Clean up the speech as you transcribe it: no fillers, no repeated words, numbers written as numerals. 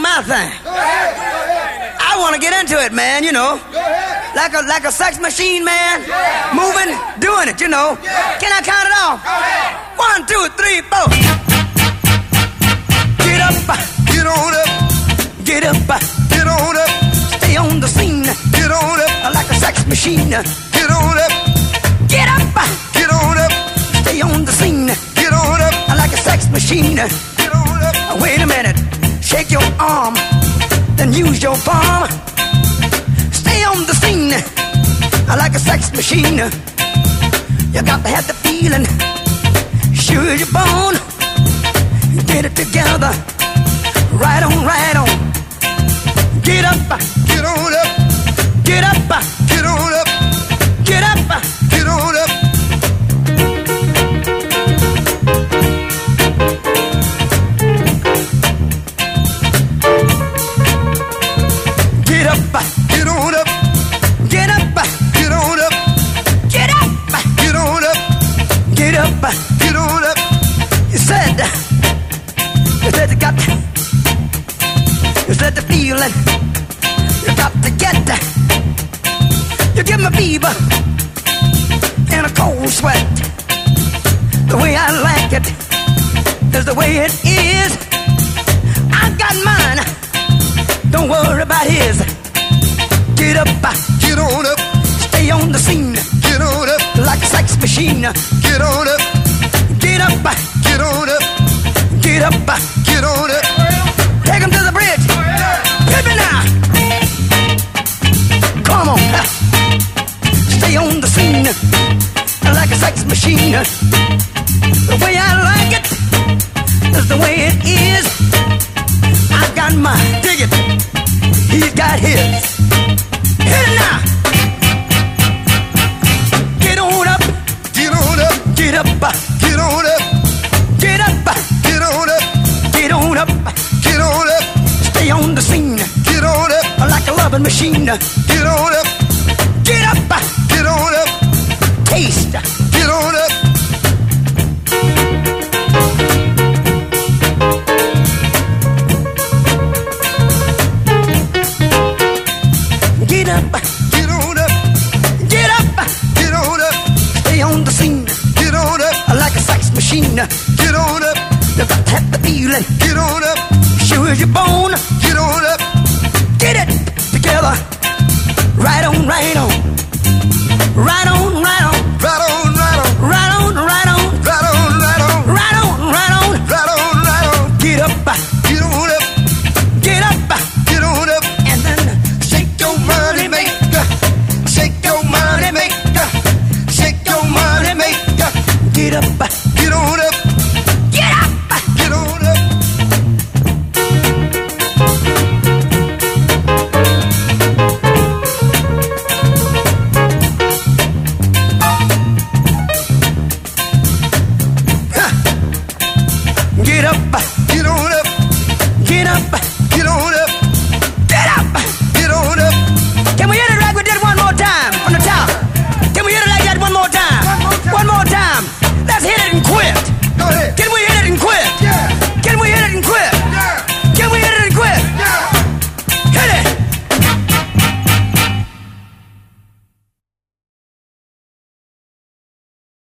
my thing. Go ahead. Go ahead. I want to get into it, man, you know. Go ahead. Like a sex machine, man. Yeah. Moving, doing it, you know. Yeah. Can I count it off? Go ahead. 1, 2, 3, 4. Get up. Get on up. Get up. Get on up. Stay on the scene. Get on up. Like a sex machine. Get on up. Get up. Get on up. Stay on the scene. Get on up. Like a sex machine. Get on up. Wait a minute. Shake your arm. Then use your palm. Stay on the scene. Like a sex machine. You got to have the feeling. Sure you're born. Get it together. Right on, right on. Get up. Get on up. Get up. Get on up. Get up. Get on up. Get up. Get on up. Get up. Get on up. Get up. Get on up. Get up. Get on up. You said you got the feeling. You got to get that. You give me fever and a cold sweat. The way I like it is the way it is. I got mine. Don't worry about his. Get up. Get on up. Stay on the scene. Get on up. Like a sex machine. Get on up. Get up. Get on up. Get up. Get on up. Take him to the bridge. Hit me now. Come on. Stay on the scene. Like a sex machine. The way I like it is the way it is. I got mine. Dig it. He's got his. Hit it now. Get on up. Get on up. Get up. Get on up. Get up. Get on up. Get on up. Get on up. Stay on the scene. Get on up. Like a loving machine. Get on up. Get up. Get on up. Taste. Get on up. Get up. Get on up. Get up. Get on up. Stay on the scene. Get on up. Like a sex machine. Get on up. You got to have the feeling. Get on up. Sure as you're born. Get on up. Get it together. Right on, right on. Right on, right on. Right on, right on. Right on, right on. Right on, right on. Right on, right on. Right on, right on. Get up. Get on up. Get up. Get on up. And then Shake your money maker. Shake your money maker. Shake your money maker. get up.